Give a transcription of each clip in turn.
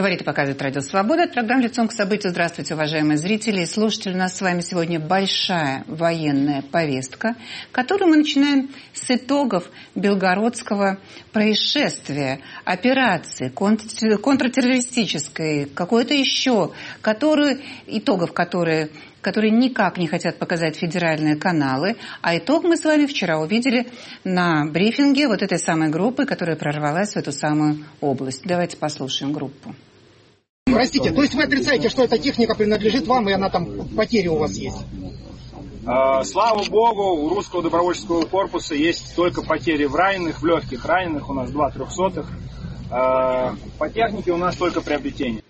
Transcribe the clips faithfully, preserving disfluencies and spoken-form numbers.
Говорит и показывает Радио Свобода. Программа «Лицом к событию». Здравствуйте, уважаемые зрители и слушатели. У нас с вами сегодня большая военная повестка, которую мы начинаем с итогов Белгородского происшествия, операции контр- контртеррористической, какой-то еще, которую, итогов которые... которые никак не хотят показать федеральные каналы. А итог мы с вами вчера увидели на брифинге вот этой самой группы, которая прорвалась в эту самую область. Давайте послушаем группу. Простите, то есть вы отрицаете, что эта техника принадлежит вам, и она там, потери у вас есть? Э, слава богу, у русского добровольческого корпуса есть только потери в раненых, в легких раненых. У нас два трехсотых. Э, по технике у нас только приобретение.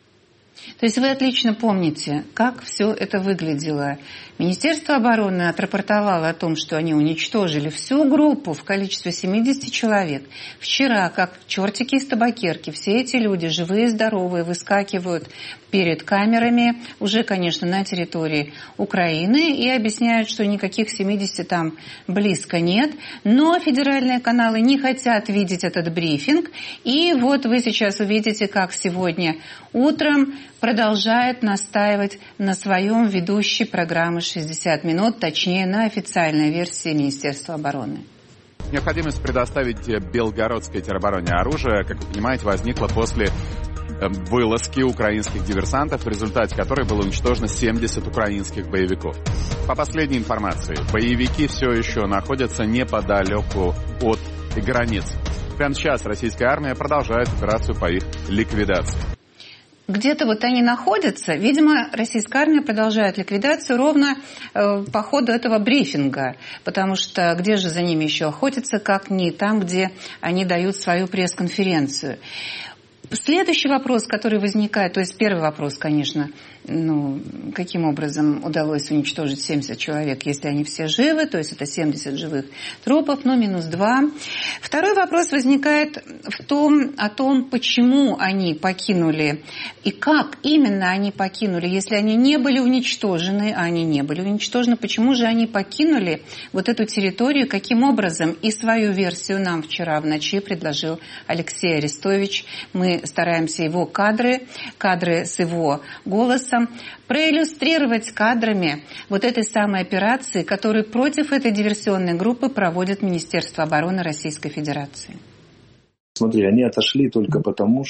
То есть вы отлично помните, как все это выглядело. Министерство обороны отрапортовало о том, что они уничтожили всю группу в количестве семидесяти человек. Вчера, как чертики из табакерки, все эти люди, живые и здоровые, выскакивают перед камерами, уже, конечно, на территории Украины, и объясняют, что никаких семидесяти там близко нет. Но федеральные каналы не хотят видеть этот брифинг. И вот вы сейчас увидите, как сегодня утром продолжает настаивать на своем ведущий программы «шестьдесят минут», точнее, на официальной версии Министерства обороны. Необходимость предоставить белгородской теробороне оружие, как вы понимаете, возникла после вылазки украинских диверсантов, в результате которой было уничтожено семьдесят украинских боевиков. По последней информации, боевики все еще находятся неподалеку от границ. Прямо сейчас российская армия продолжает операцию по их ликвидации. Где-то вот они находятся. Видимо, российская армия продолжает ликвидацию ровно э, по ходу этого брифинга. Потому что где же за ними еще охотиться, как не там, где они дают свою пресс-конференцию. Следующий вопрос, который возникает, то есть первый вопрос, конечно, ну, каким образом удалось уничтожить семьдесят человек, если они все живы, то есть это семьдесят живых трупов, ну, минус два. Второй вопрос возникает в том, о том, почему они покинули и как именно они покинули, если они не были уничтожены, а они не были уничтожены, почему же они покинули вот эту территорию, каким образом, и свою версию нам вчера в ночи предложил Алексей Арестович. Мы стараемся его кадры, кадры с его голосом, проиллюстрировать кадрами вот этой самой операции, которую против этой диверсионной группы проводит Министерство обороны Российской Федерации. Смотри, они отошли только потому,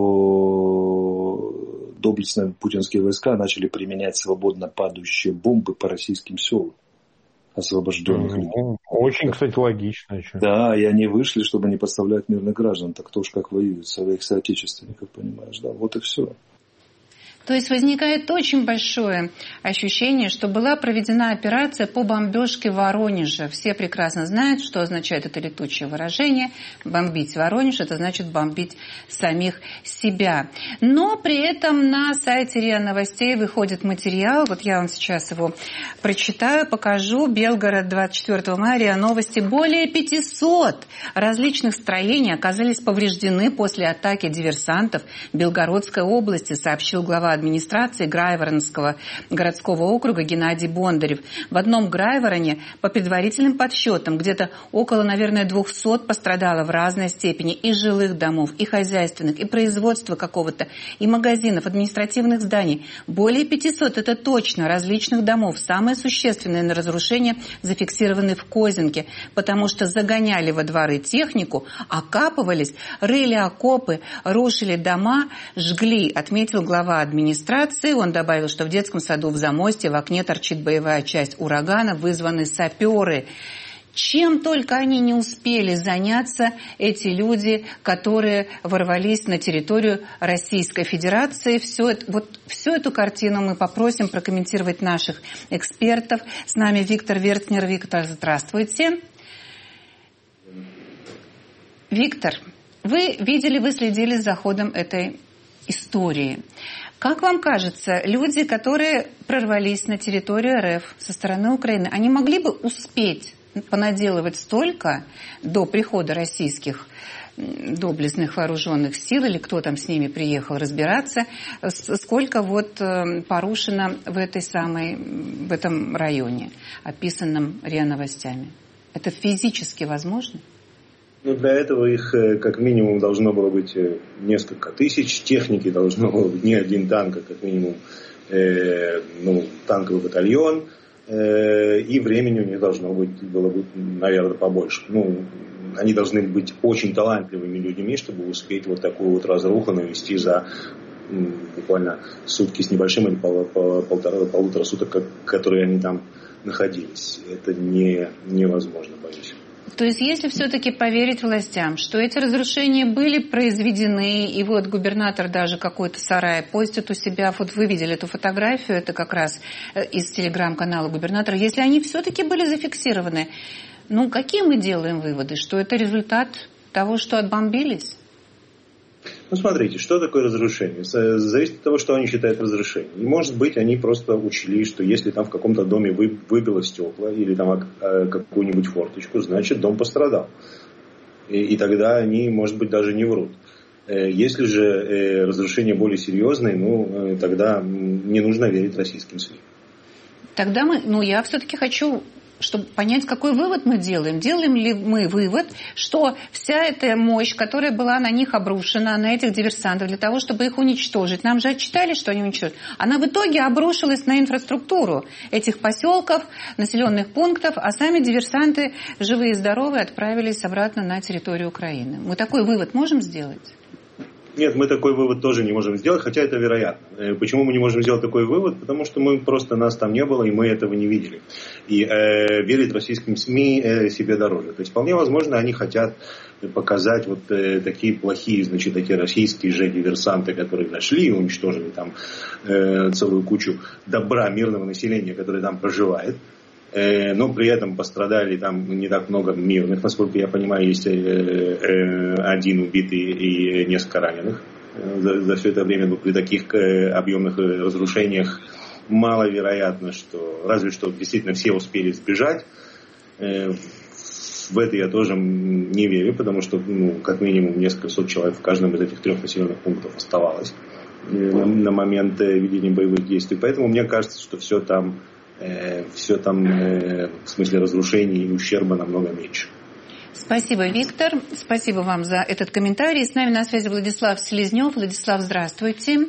что доблестные путинские войска начали применять свободно падающие бомбы по российским селам, освобожденных людей. Ну, очень, кстати, логично. Еще. Да, и они вышли, чтобы не подставлять мирных граждан. Так кто ж как воюет, своих соотечественников, понимаешь, да, вот и все. То есть возникает очень большое ощущение, что была проведена операция по бомбежке Воронежа. Все прекрасно знают, что означает это летучее выражение. Бомбить Воронеж – это значит бомбить самих себя. Но при этом на сайте РИА Новостей выходит материал. Вот я вам сейчас его прочитаю, покажу. Белгород, двадцать четвёртого мая, РИА Новости. Более пятисот различных строений оказались повреждены после атаки диверсантов Белгородской области, сообщил глава администрации Грайворонского городского округа Геннадий Бондарев. В одном Грайвороне, по предварительным подсчетам, где-то около, наверное, двухсот пострадало в разной степени и жилых домов, и хозяйственных, и производства какого-то, и магазинов, административных зданий. Более пятисот, это точно, различных домов. Самое существенное на разрушение зафиксированы в Козинке, потому что загоняли во дворы технику, окапывались, рыли окопы, рушили дома, жгли, отметил глава администрации. администрации. Он добавил, что в детском саду в Замостье в окне торчит боевая часть урагана, вызваны саперы. Чем только они не успели заняться, эти люди, которые ворвались на территорию Российской Федерации. Все это, вот, всю эту картину мы попросим прокомментировать наших экспертов. С нами Виктор Верцнер. Виктор, здравствуйте. Виктор, вы видели, вы следили за ходом этой истории. Как вам кажется, люди, которые прорвались на территорию РФ со стороны Украины, они могли бы успеть понаделывать столько до прихода российских доблестных вооруженных сил, или кто там с ними приехал разбираться, сколько вот порушено в этой самой, в этом районе, описанном РИА Новостями? Это физически возможно? Ну, для этого их как минимум должно было быть несколько тысяч, техники должно было быть не один танк, а как минимум э, ну, танковый батальон, э, и времени у них должно быть, было быть, наверное, побольше. Ну, они должны быть очень талантливыми людьми, чтобы успеть вот такую вот разруху навести за м, буквально сутки с небольшим или пол, пол, полтора, полутора суток, которые они там находились. Это не, невозможно, боюсь. То есть, если все-таки поверить властям, что эти разрушения были произведены, и вот губернатор даже какой-то сарай постит у себя, вот вы видели эту фотографию, это как раз из телеграм-канала губернатора, если они все-таки были зафиксированы, ну, какие мы делаем выводы? Что это результат того, что отбомбились? Ну, смотрите, что такое разрушение? Зависит от того, что они считают разрушением. И, может быть, они просто учли, что если там в каком-то доме выбило стекла или там какую-нибудь форточку, значит, дом пострадал. И, и тогда они, может быть, даже не врут. Если же разрушение более серьезное, ну, тогда не нужно верить российским СМИ. Тогда мы, ну, я все-таки хочу... чтобы понять, какой вывод мы делаем. Делаем ли мы вывод, что вся эта мощь, которая была на них обрушена, на этих диверсантов, для того, чтобы их уничтожить, нам же отчитали, что они уничтожили, она в итоге обрушилась на инфраструктуру этих поселков, населенных пунктов, а сами диверсанты, живые и здоровые, отправились обратно на территорию Украины. Мы такой вывод можем сделать? Нет, мы такой вывод тоже не можем сделать, хотя это вероятно. Почему мы не можем сделать такой вывод? Потому что мы просто, нас там не было, и мы этого не видели. И э, верить российским СМИ э, себе дороже. То есть, вполне возможно, они хотят показать вот э, такие плохие, значит, такие российские же диверсанты, которые зашли и уничтожили там э, целую кучу добра мирного населения, которое там проживает. Но при этом пострадали там не так много мирных, насколько я понимаю, есть один убитый и несколько раненых. За, за все это время при таких объемных разрушениях маловероятно, что разве что действительно все успели сбежать. В это я тоже не верю, потому что ну, как минимум несколько сот человек в каждом из этих трех населенных пунктов оставалось на, на момент ведения боевых действий. Поэтому мне кажется, что все там все там в смысле разрушений и ущерба намного меньше. Спасибо, Виктор. Спасибо вам за этот комментарий. С нами на связи Владислав Селезнев. Владислав, здравствуйте.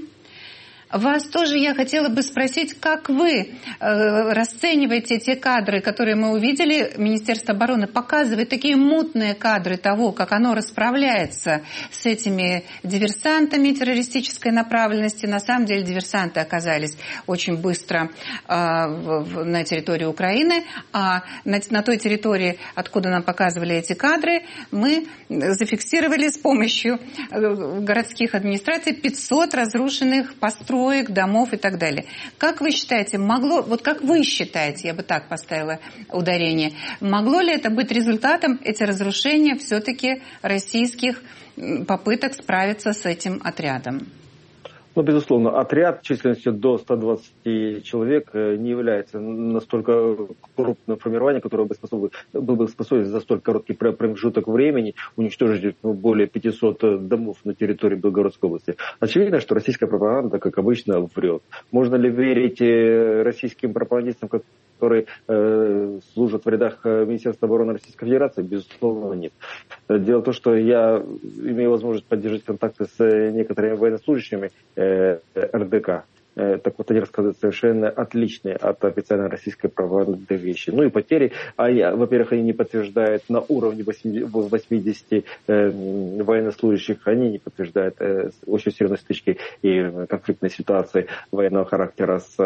Вас тоже я хотела бы спросить, как вы э, расцениваете те кадры, которые мы увидели. Министерство обороны показывает такие мутные кадры того, как оно расправляется с этими диверсантами террористической направленности. На самом деле диверсанты оказались очень быстро э, в, на территории Украины, а на, на той территории, откуда нам показывали эти кадры, мы зафиксировали с помощью городских администраций пятьсот разрушенных построек, домов и так далее. Как вы считаете, могло, вот как вы считаете, я бы так поставила ударение, могло ли это быть результатом, эти разрушения, все-таки российских попыток справиться с этим отрядом? Ну, безусловно, отряд численностью до ста двадцати человек не является настолько крупным формированием, которое бы способно, был бы способен за столь короткий промежуток времени уничтожить более пятисот домов на территории Белгородской области. Очевидно, что российская пропаганда, как обычно, врет. Можно ли верить российским пропагандистам, которые э, служат в рядах Министерства обороны Российской Федерации? Безусловно, нет. Дело в том, что я имею возможность поддержать контакты с некоторыми военнослужащими э, эр дэ ка. Э, так вот, они рассказывают совершенно отличные от официальной российской пропаганды вещи. Ну и потери, а я, во-первых, они не подтверждают на уровне восьмидесяти э, военнослужащих, они не подтверждают э, очень серьезной стычки и конфликтной ситуации военного характера с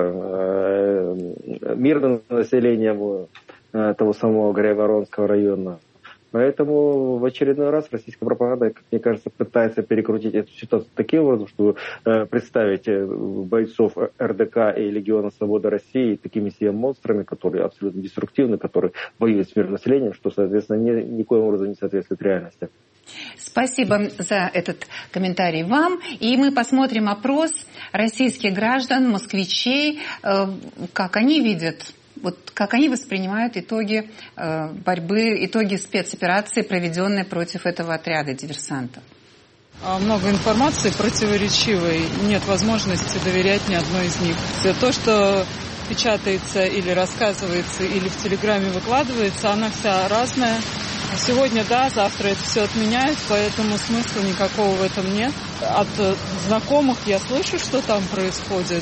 э, мирным населением э, того самого Грайворонского района. Поэтому в очередной раз российская пропаганда, как мне кажется, пытается перекрутить эту ситуацию таким образом, чтобы э, представить бойцов эр дэ ка и Легиона Свободы России такими себе монстрами, которые абсолютно деструктивны, которые воюют с мирным населением, что, соответственно, ни, никоим образом не соответствует реальности. Спасибо за этот комментарий вам. И мы посмотрим опрос российских граждан, москвичей, э, как они видят, вот как они воспринимают итоги э, борьбы, итоги спецоперации, проведенной против этого отряда диверсантов. Много информации противоречивой, нет возможности доверять ни одной из них. Все то, что печатается или рассказывается, или в Телеграме выкладывается, она вся разная. Сегодня да, завтра это все отменяют, поэтому смысла никакого в этом нет. От знакомых я слышу, что там происходит.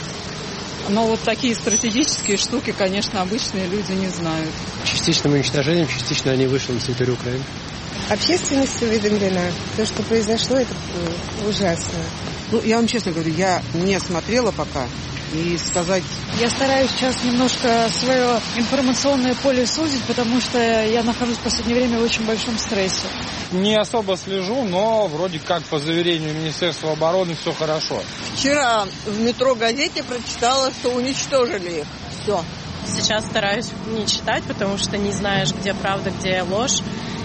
Но вот такие стратегические штуки, конечно, обычные люди не знают. Частичным уничтожением, частично они вышли на территорию Украины. Общественность уведомлена. То, что произошло, это ужасно. Ну, я вам честно говорю, я не смотрела пока. И сказать... Я стараюсь сейчас немножко свое информационное поле сузить, потому что я нахожусь в последнее время в очень большом стрессе. Не особо слежу, но вроде как по заверению Министерства обороны все хорошо. Вчера в метро газете прочитала, что уничтожили их. Все. Сейчас стараюсь не читать, потому что не знаешь, где правда, где ложь.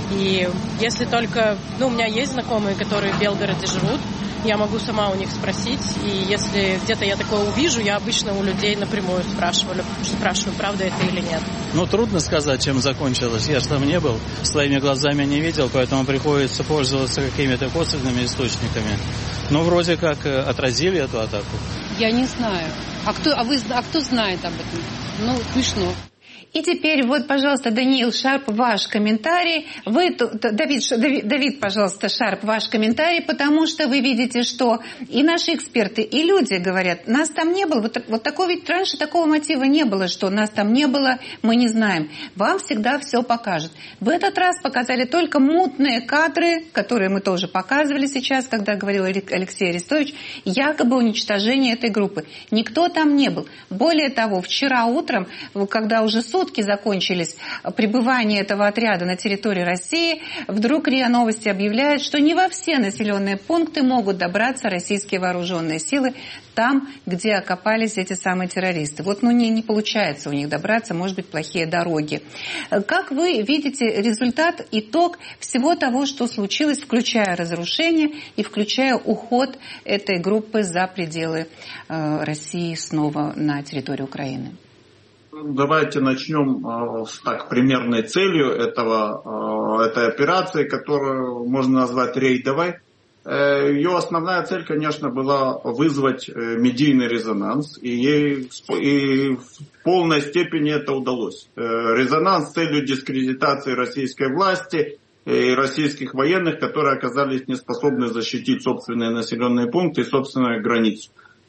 И если только... Ну, у меня есть знакомые, которые в Белгороде живут, я могу сама у них спросить, и если где-то я такое увижу, я обычно у людей напрямую спрашиваю, спрашиваю, правда это или нет. Ну, трудно сказать, чем закончилось. Я же там не был, своими глазами не видел, поэтому приходится пользоваться какими-то косвенными источниками. Но вроде как отразили эту атаку. Я не знаю. А кто, а вы, а кто знает об этом? Ну, смешно. И теперь вот, пожалуйста, Даниил Шарп, ваш комментарий. Вы, Давид, Давид, Давид, пожалуйста, Шарп, ваш комментарий, потому что вы видите, что и наши эксперты, и люди говорят, нас там не было. Вот, вот такого, ведь раньше такого мотива не было, что нас там не было, мы не знаем. Вам всегда все покажут. В этот раз показали только мутные кадры, которые мы тоже показывали сейчас, когда говорил Алексей Арестович, якобы уничтожение этой группы. Никто там не был. Более того, вчера утром, когда уже суд Сутки закончились пребывание этого отряда на территории России, вдруг РИА Новости объявляет, что не во все населенные пункты могут добраться российские вооруженные силы там, где окопались эти самые террористы. Вот ну, не, не получается у них добраться, может быть, плохие дороги. Как вы видите результат, итог всего того, что случилось, включая разрушение и включая уход этой группы за пределы э, России снова на территорию Украины? Давайте начнем с так примерной целью этого, этой операции, которую можно назвать рейдовой. Ее основная цель, конечно, была вызвать медийный резонанс, и ей и в полной степени это удалось. Резонанс с целью дискредитации российской власти и российских военных, которые оказались неспособны защитить собственные населенные пункты и собственную границу.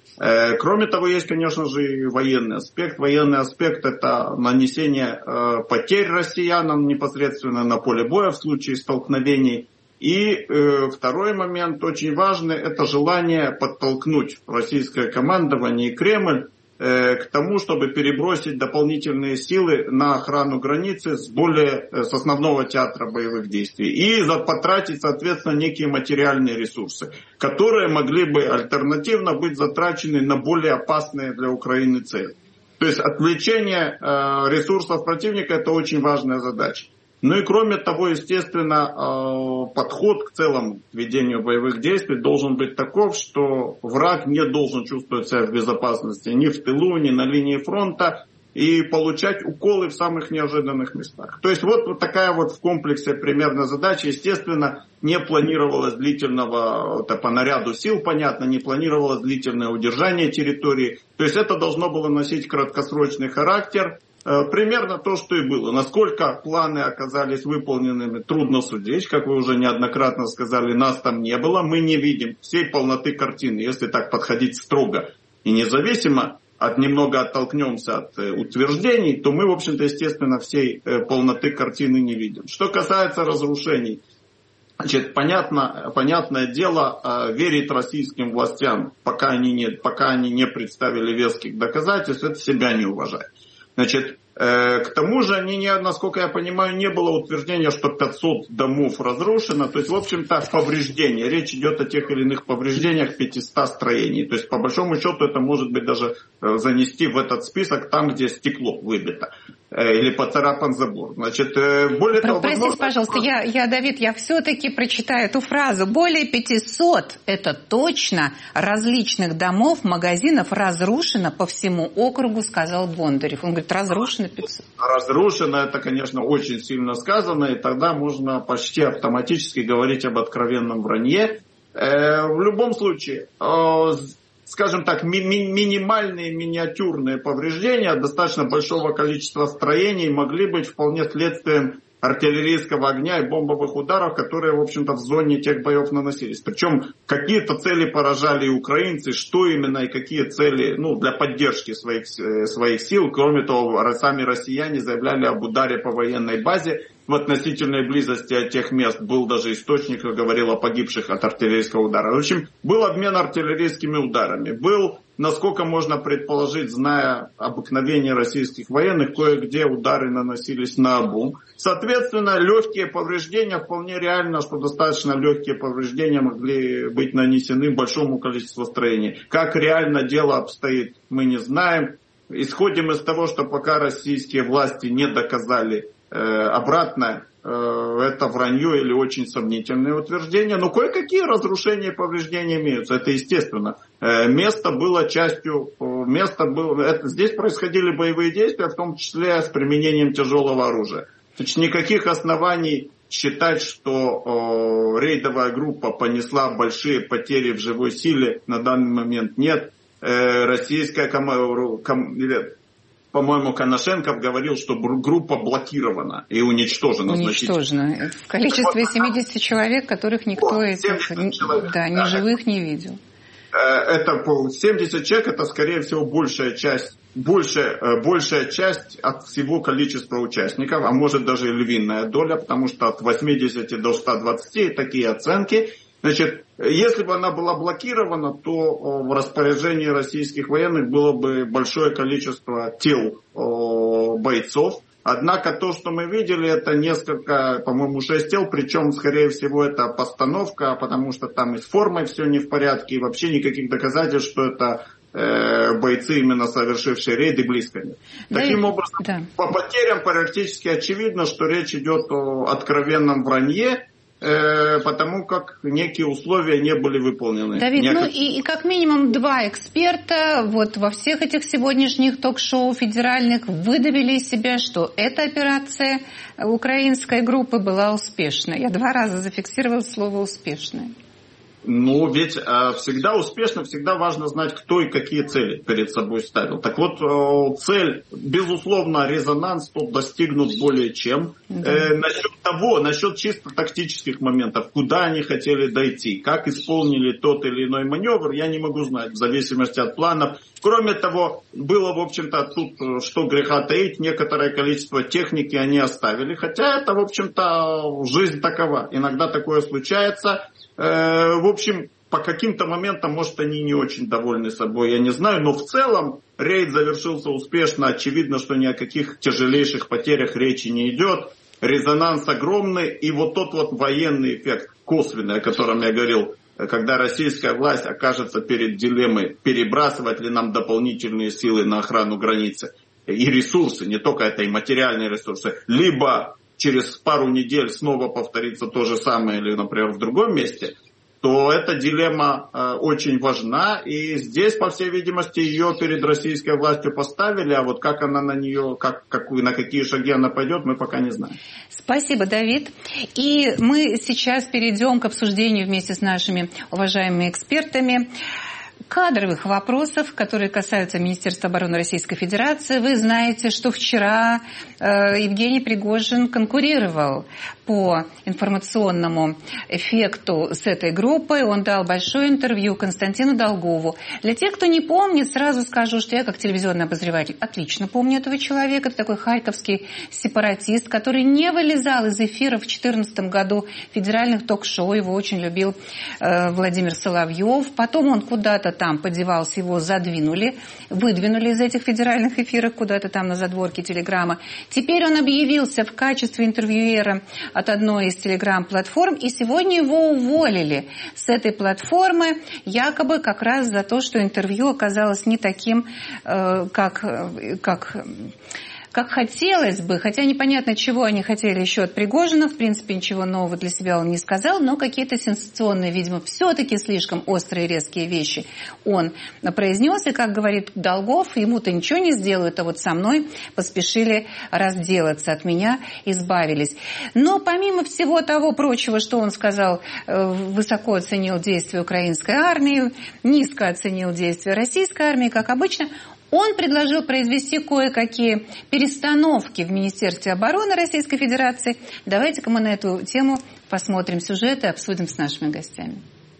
Кроме того, есть, конечно же, и военный аспект. Военный аспект – это нанесение потерь россиянам непосредственно на поле боя в случае столкновений. И второй момент, очень важный, это желание подтолкнуть российское командование и Кремль к тому, чтобы перебросить дополнительные силы на охрану границы с, более, с основного театра боевых действий и потратить, соответственно, некие материальные ресурсы, которые могли бы альтернативно быть затрачены на более опасные для Украины цели. То есть отвлечение э, ресурсов противника – это очень важная задача. Ну и кроме того, естественно, подход к целому ведению боевых действий должен быть таков, что враг не должен чувствовать себя в безопасности ни в тылу, ни на линии фронта и получать уколы в самых неожиданных местах. То есть вот, вот такая вот в комплексе примерно задача. Естественно, не планировалось длительного, это по наряду сил, понятно, не планировалось длительное удержание территории. То есть это должно было носить краткосрочный характер. Примерно то, что и было. Насколько планы оказались выполненными, трудно судить. Как вы уже неоднократно сказали, нас там не было. Мы не видим всей полноты картины, если так подходить строго и независимо, от немного оттолкнемся от утверждений, то мы, в общем-то, естественно, всей полноты картины не видим. Что касается разрушений, значит, понятно, понятное дело, верить российским властям, пока они не, пока они не представили веских доказательств, это себя не уважает. Значит, э, к тому же, они не, насколько я понимаю, не было утверждения, что пятьсот домов разрушено. То есть, в общем-то, повреждения. Речь идет о тех или иных повреждениях пятисот строений. То есть, по большому счету, это может быть даже э, занести в этот список там, где стекло выбито. Э, или поцарапан забор. Значит, э, более Про, того... Простите, возможно... пожалуйста, я, я, Давид, я все-таки прочитаю эту фразу. Более пятисот, это точно, различных домов, магазинов разрушено по всему округу, сказал Бондарев. Он говорит, разрушено пятьсот. Разрушено, это, конечно, очень сильно сказано, и тогда можно почти автоматически говорить об откровенном вранье. Э, в любом случае, э, скажем так, ми- ми- минимальные, миниатюрные повреждения достаточно большого количества строений могли быть вполне следствием артиллерийского огня и бомбовых ударов, которые, в общем-то, в зоне тех боев наносились. Причем какие-то цели поражали и украинцы, что именно и какие цели, ну, для поддержки своих, своих сил. Кроме того, сами россияне заявляли об ударе по военной базе. В относительной близости от тех мест был даже источник, который говорил о погибших от артиллерийского удара. В общем, был обмен артиллерийскими ударами. Был, насколько можно предположить, зная обыкновение российских военных, кое-где удары наносились наобум. Соответственно, легкие повреждения, вполне реально, что достаточно легкие повреждения могли быть нанесены большому количеству строений. Как реально дело обстоит, мы не знаем. Исходим из того, что пока российские власти не доказали обратно, это вранье или очень сомнительное утверждение, но кое-какие разрушения и повреждения имеются, это естественно. Место было частью, место было, это, здесь происходили боевые действия, в том числе с применением тяжелого оружия. Значит, никаких оснований считать, что о, рейдовая группа понесла большие потери в живой силе на данный момент нет. Э, российская команда, ком, по-моему, Коношенков говорил, что группа блокирована и уничтожена. Уничтожена. В количестве семьдесят человек, которых никто из да, ни живых не видел. Это семьдесят человек, это, скорее всего, большая часть, большая, большая часть от всего количества участников, а может даже и львиная доля, потому что от восьмидесяти до ста двадцати такие оценки. Значит, если бы она была блокирована, то в распоряжении российских военных было бы большое количество тел бойцов. Однако то, что мы видели, это несколько, по-моему, шесть тел, причем, скорее всего, это постановка, потому что там и с формой все не в порядке, и вообще никаких доказательств, что это э, бойцы, именно совершившие рейды, близко нет. Да, Таким образом, да. По потерям практически очевидно, что речь идет о откровенном вранье, потому как некие условия не были выполнены. Давид, Некотор... ну и, и как минимум два эксперта вот во всех этих сегодняшних ток-шоу федеральных выдавили из себя, что эта операция украинской группы была успешной. Я два раза зафиксировала слово «успешная». Ну, ведь э, всегда успешно, всегда важно знать, кто и какие цели перед собой ставил. Так вот, э, цель, безусловно, резонанс тут достигнут более чем. Э, насчет того, насчет чисто тактических моментов, куда они хотели дойти, как исполнили тот или иной маневр, я не могу знать, в зависимости от планов. Кроме того, было, в общем-то, тут, что греха таить, некоторое количество техники они оставили. Хотя это, в общем-то, жизнь такова. Иногда такое случается. В общем, по каким-то моментам, может, они не очень довольны собой, я не знаю, но в целом рейд завершился успешно, очевидно, что ни о каких тяжелейших потерях речи не идет, резонанс огромный, и вот тот вот военный эффект косвенный, о котором я говорил, когда российская власть окажется перед дилеммой, перебрасывать ли нам дополнительные силы на охрану границы и ресурсы, не только это и материальные ресурсы, либо через пару недель снова повторится то же самое, или, например, в другом месте, то эта дилемма э, очень важна. И здесь, по всей видимости, ее перед российской властью поставили, а вот как она на нее, как, какую, на какие шаги она пойдет, мы пока не знаем. Спасибо, Давид. И мы сейчас перейдем к обсуждению вместе с нашими уважаемыми экспертами кадровых вопросов, которые касаются Министерства обороны Российской Федерации. Вы знаете, что вчера э, Евгений Пригожин конкурировал по информационному эффекту с этой группой. Он дал большое интервью Константину Долгову. Для тех, кто не помнит, сразу скажу, что я как телевизионный обозреватель отлично помню этого человека. Это такой харьковский сепаратист, который не вылезал из эфира в две тысячи четырнадцатом году федеральных ток-шоу. Его очень любил э, Владимир Соловьев. Потом он куда-то там подевался, его задвинули, выдвинули из этих федеральных эфиров куда-то там на задворке Телеграма. Теперь он объявился в качестве интервьюера от одной из телеграм-платформ, и сегодня его уволили с этой платформы, якобы как раз за то, что интервью оказалось не таким, э, как... как как хотелось бы, хотя непонятно, чего они хотели еще от Пригожина, в принципе, ничего нового для себя он не сказал, но какие-то сенсационные, видимо, все-таки слишком острые, резкие вещи он произнес, и, как говорит Долгов, ему-то ничего не сделают, а вот со мной поспешили разделаться, от меня избавились. Но помимо всего того прочего, что он сказал, высоко оценил действия украинской армии, низко оценил действия российской армии, как обычно, Он предложил произвести кое-какие перестановки в Министерстве обороны Российской Федерации. Давайте-ка мы на эту тему посмотрим сюжет и обсудим с нашими гостями.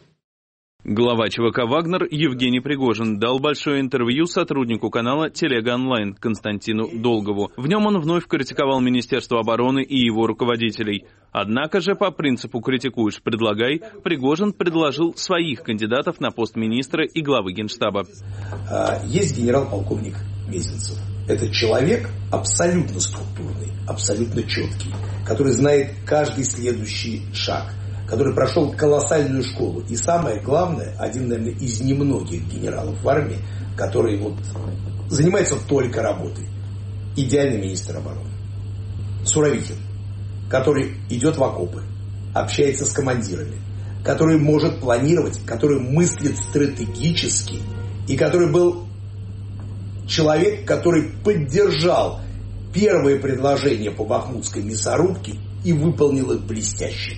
Глава ЧВК «Вагнер» Евгений Пригожин дал большое интервью сотруднику канала «Телега Онлайн» Константину Долгову. В нем он вновь критиковал Министерство обороны и его руководителей. Однако же, по принципу «критикуешь, предлагай», Пригожин предложил своих кандидатов на пост министра и главы Генштаба. Есть генерал-полковник Мезенцев. Это человек абсолютно структурный, абсолютно четкий, который знает каждый следующий шаг, который прошел колоссальную школу. И самое главное, один, наверное, из немногих генералов в армии, который вот занимается только работой. Идеальный министр обороны. Суровикин, который идет в окопы, общается с командирами, который может планировать, который мыслит стратегически, и который был человек, который поддержал первые предложения по бахмутской мясорубке и выполнил их блестяще.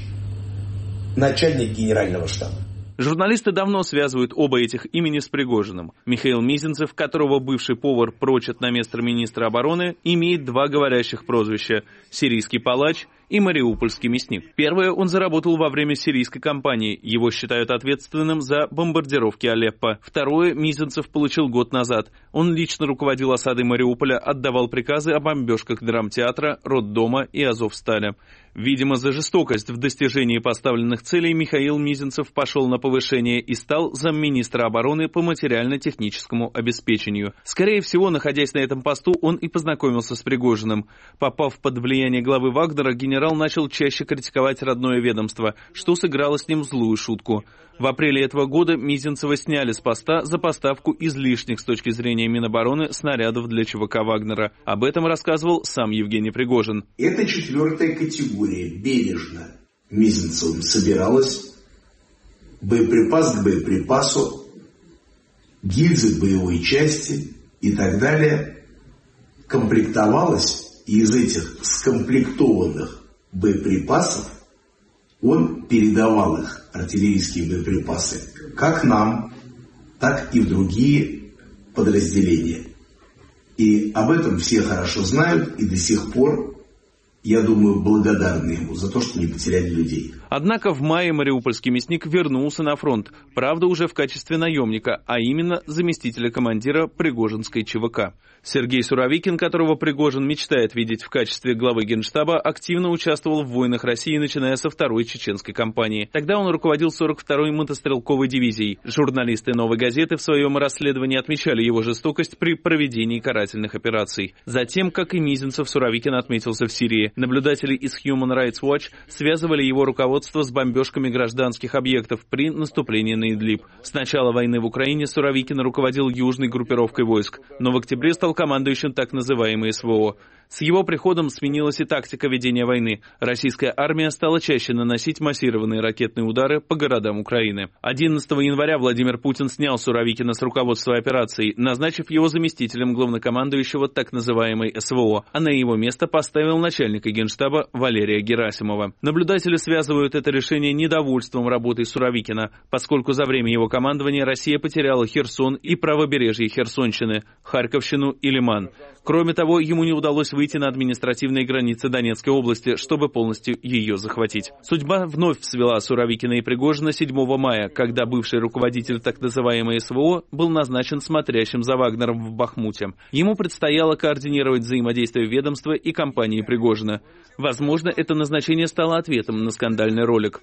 Начальник генерального штаба. Журналисты давно связывают оба этих имени с Пригожиным. Михаил Мизинцев, которого бывший повар прочит на место министра обороны, имеет два говорящих прозвища – «Сирийский палач» и «Мариупольский мясник». Первое он заработал во время сирийской кампании. Его считают ответственным за бомбардировки Алеппо. Второе Мизинцев получил год назад. Он лично руководил осадой Мариуполя, отдавал приказы о бомбежках драмтеатра, роддома и Азовсталя. Видимо, за жестокость в достижении поставленных целей Михаил Мизинцев пошел на повышение и стал замминистра обороны по материально-техническому обеспечению. Скорее всего, находясь на этом посту, он и познакомился с Пригожиным. Попав под влияние главы Вагнера, генерал начал чаще критиковать родное ведомство, что сыграло с ним злую шутку. В апреле этого года Мизинцева сняли с поста за поставку излишних с точки зрения Минобороны снарядов для ЧВК Вагнера. Об этом рассказывал сам Евгений Пригожин. Это четвертая категория. Бережно Мизинцевым собиралась боеприпас к боеприпасу, гильзы к боевой части и так далее. Комплектовалась, и из этих скомплектованных боеприпасов он передавал их, артиллерийские боеприпасы, как нам, так и в другие подразделения. И об этом все хорошо знают, и до сих пор, я думаю, благодарны ему за то, что не потеряли людей. Однако в мае мариупольский мясник вернулся на фронт, правда уже в качестве наемника, а именно заместителя командира Пригожинской ЧВК. Сергей Суровикин, которого Пригожин мечтает видеть в качестве главы Генштаба, активно участвовал в войнах России, начиная со второй чеченской кампании. Тогда он руководил сорок второй мотострелковой дивизией. Журналисты «Новой газеты» в своем расследовании отмечали его жестокость при проведении карательных операций. Затем, как и Мизинцев, Суровикин отметился в Сирии. Наблюдатели из Human Rights Watch связывали его руководство с бомбежками гражданских объектов при наступлении на Идлиб. С начала войны в Украине Суровикин руководил южной группировкой войск, но в октябре стал командующим так называемой СВО. С его приходом сменилась и тактика ведения войны. Российская армия стала чаще наносить массированные ракетные удары по городам Украины. одиннадцатого января Владимир Путин снял Суровикина с руководства операцией, назначив его заместителем главнокомандующего так называемой СВО, а на его место поставил начальника Генштаба Валерия Герасимова. Наблюдатели связывают это решение недовольством работой Суровикина, поскольку за время его командования Россия потеряла Херсон и правобережье Херсонщины, Харьковщину и Лиман. Кроме того, ему не удалось выйти на административные границы Донецкой области, чтобы полностью ее захватить. Судьба вновь свела Суровикина и Пригожина седьмого мая, когда бывший руководитель так называемой СВО был назначен смотрящим за Вагнером в Бахмуте. Ему предстояло координировать взаимодействие ведомства и компании Пригожина. Возможно, это назначение стало ответом на скандальный ролик.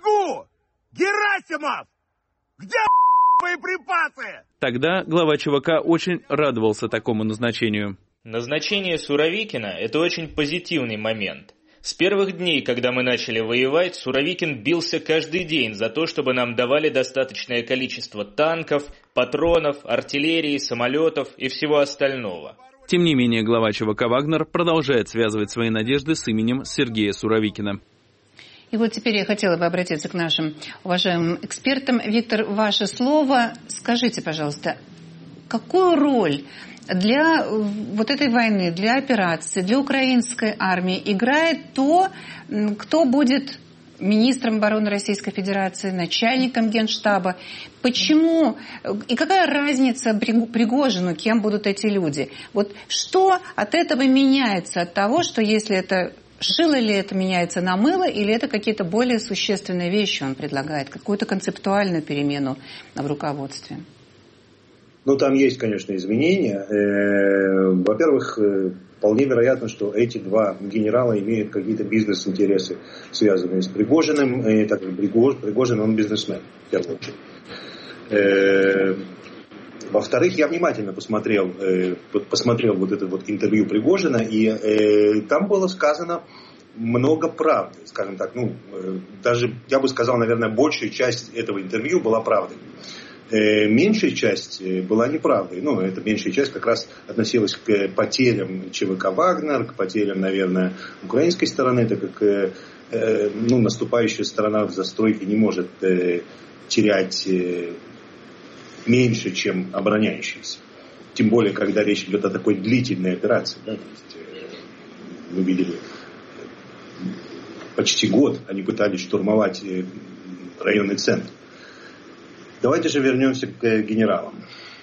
Герасимов! Где боеприпасы? Тогда глава ЧВК очень радовался такому назначению. Назначение Суровикина – это очень позитивный момент. С первых дней, когда мы начали воевать, Суровикин бился каждый день за то, чтобы нам давали достаточное количество танков, патронов, артиллерии, самолетов и всего остального. Тем не менее, глава ЧВК «Вагнер» продолжает связывать свои надежды с именем Сергея Суровикина. И вот теперь я хотела бы обратиться к нашим уважаемым экспертам. Виктор, ваше слово. Скажите, пожалуйста, какую роль для вот этой войны, для операции, для украинской армии играет то, кто будет министром обороны Российской Федерации, начальником Генштаба. Почему и какая разница Пригожину, кем будут эти люди? Вот что от этого меняется, от того, что если это шило ли это меняется на мыло, или это какие-то более существенные вещи он предлагает, какую-то концептуальную перемену в руководстве? Ну, там есть, конечно, изменения. Во-первых, вполне вероятно, что эти два генерала имеют какие-то бизнес-интересы, связанные с Пригожиным, и так как Пригожин, он бизнесмен, в первую очередь. Во-вторых, я внимательно посмотрел, посмотрел вот это вот интервью Пригожина, и там было сказано много правды, скажем так. Ну, даже, я бы сказал, наверное, большая часть этого интервью была правдой. Меньшая часть была неправдой. Ну, эта меньшая часть как раз относилась к потерям ЧВК «Вагнер», к потерям, наверное, украинской стороны, так как ну, наступающая сторона в застройке не может терять меньше, чем обороняющаяся. Тем более, когда речь идет о такой длительной операции. Да? То есть, мы видели, почти год они пытались штурмовать районный центр. Давайте же вернемся к генералам.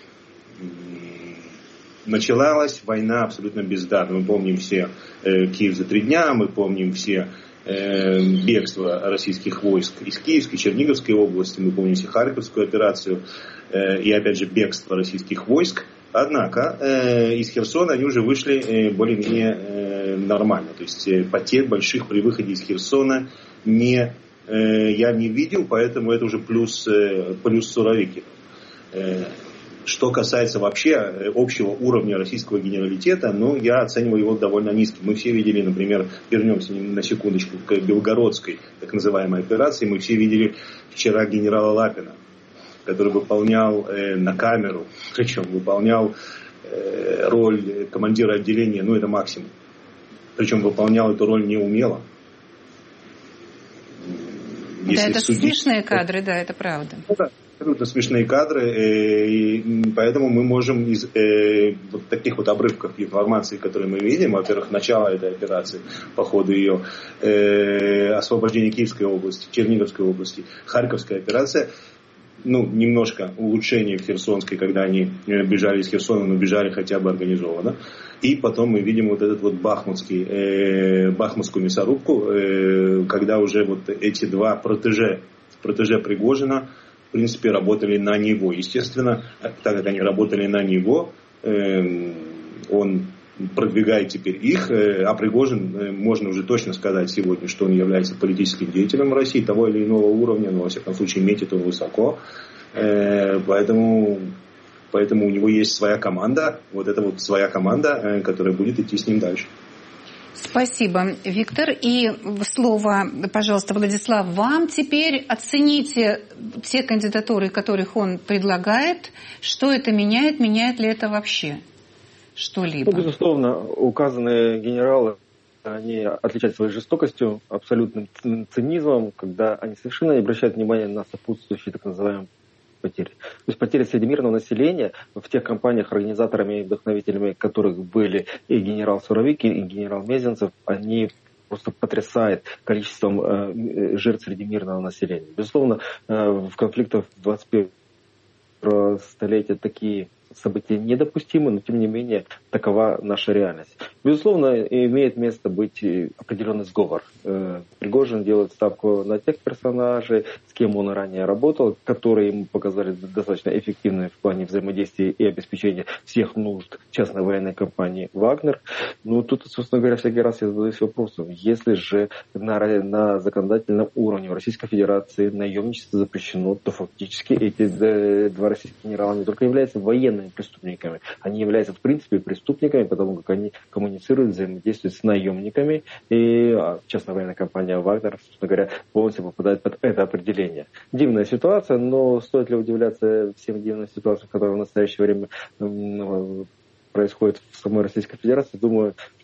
Началась война абсолютно бездарно. Мы помним все э, Киев за три дня, мы помним все э, бегство российских войск из Киевской, Черниговской области, мы помним все Харьковскую операцию э, и опять же бегство российских войск. Однако э, из Херсона они уже вышли э, более-менее э, нормально. То есть э, потерь больших при выходе из Херсона не я не видел, поэтому это уже плюс, плюс Суровикин. Что касается вообще общего уровня российского генералитета, ну, я оцениваю его довольно низким. Мы все видели, например, вернемся на секундочку к Белгородской, так называемой операции, мы все видели вчера генерала Лапина, который выполнял на камеру, причем выполнял роль командира отделения, ну, это максимум. Причем выполнял эту роль неумело. Да, это судить... смешные кадры, да, это правда. Ну, да, абсолютно смешные кадры, и поэтому мы можем из э, вот таких вот обрывков информации, которые мы видим, во-первых, начало этой операции, по ходу ее, э, освобождение Киевской области, Черниговской области, Харьковская операция, ну, немножко улучшение в Херсонской, когда они бежали из Херсона, но бежали хотя бы организованно. И потом мы видим вот этот вот бахмутский, э, бахмутскую мясорубку, э, когда уже вот эти два протеже, протеже Пригожина, в принципе, работали на него. Естественно, так как они работали на него, э, он продвигает теперь их, э, а Пригожин, э, можно уже точно сказать сегодня, что он является политическим деятелем России того или иного уровня, но, во всяком случае, метит он высоко. Э, поэтому... Поэтому у него есть своя команда, вот это вот своя команда, которая будет идти с ним дальше. Спасибо, Виктор. И слово, пожалуйста, Владислав, вам теперь. Оцените те кандидатуры, которых он предлагает. Что это меняет? Меняет ли это вообще что-либо? Ну, безусловно, указанные генералы, они отличаются своей жестокостью, абсолютным цинизмом, когда они совершенно не обращают внимания на сопутствующие так называемые потери. То есть потери среди мирного населения в тех компаниях, организаторами и вдохновителями которых были и генерал Суровикин, и генерал Мезенцев, они просто потрясают количеством э, жертв среди мирного населения. Безусловно, э, в конфликтах двадцать первого столетия такие события недопустимы, но тем не менее такова наша реальность. Безусловно, имеет место быть определенный сговор. Пригожин делает ставку на тех персонажей, с кем он ранее работал, которые ему показали достаточно эффективными в плане взаимодействия и обеспечения всех нужд частной военной компании «Вагнер». Ну, тут, собственно говоря, всякий раз я задаюсь вопросом, если же на, на законодательном уровне в Российской Федерации наемничество запрещено, то фактически эти два российских генерала не только являются военными преступниками, они являются в принципе преступниками, потому как они коммуницируют, взаимодействуют с наемниками, и частная военная компания «Вагнер», собственно говоря, полностью попадает под это определение. Дивная ситуация, но стоит ли удивляться всем дивным ситуациям, которые в настоящее время происходят в самой Российской Федерации? Думаю,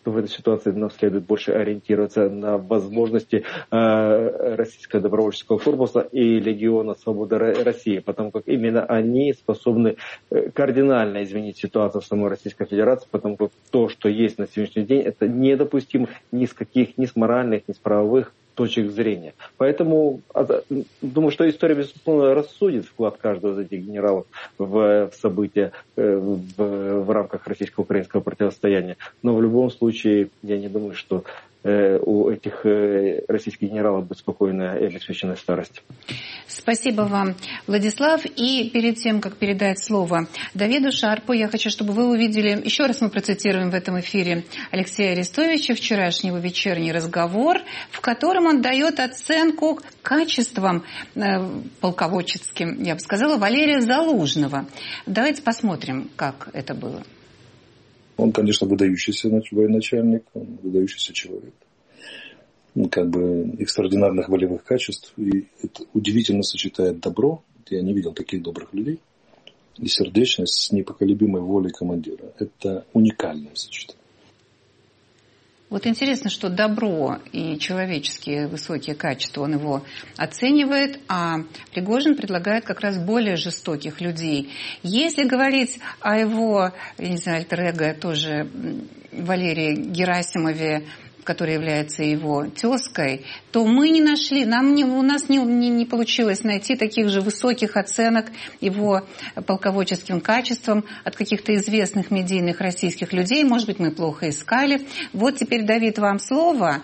что в этой ситуации нам следует больше ориентироваться на возможности э, российского добровольческого корпуса и Легиона Свободы России, потому как именно они способны кардинально изменить ситуацию в самой Российской Федерации, потому как то, что есть на сегодняшний день, это недопустимо ни с каких, ни с моральных, ни с правовых точек зрения. Поэтому думаю, что история, безусловно, рассудит вклад каждого из этих генералов в события в, в рамках российско-украинского противостояния. Но в любом случае, я не думаю, что у этих российских генералов будет спокойная и обеспеченная старость. Спасибо вам, Владислав. И перед тем, как передать слово Давиду Шарпу, я хочу, чтобы вы увидели, еще раз мы процитируем в этом эфире Алексея Арестовича, вчерашнего вечерний разговор, в котором он дает оценку качествам э, полководческим, я бы сказала, Валерия Залужного. Давайте посмотрим, как это было. Он, конечно, выдающийся военачальник, он выдающийся человек. Как бы экстраординарных волевых качеств. И это удивительно сочетает добро. Я не видел таких добрых людей. И сердечность с непоколебимой волей командира. Это уникальное сочетание. Вот интересно, что добро и человеческие высокие качества, он его оценивает, а Пригожин предлагает как раз более жестоких людей. Если говорить о его, я не знаю, альтер-эго, тоже Валерии Герасимове, который является его тезкой, то мы не нашли, нам не, у нас не, не, не получилось найти таких же высоких оценок его полководческим качествам от каких-то известных медийных российских людей. Может быть, мы плохо искали. Вот теперь, Давид, вам слово.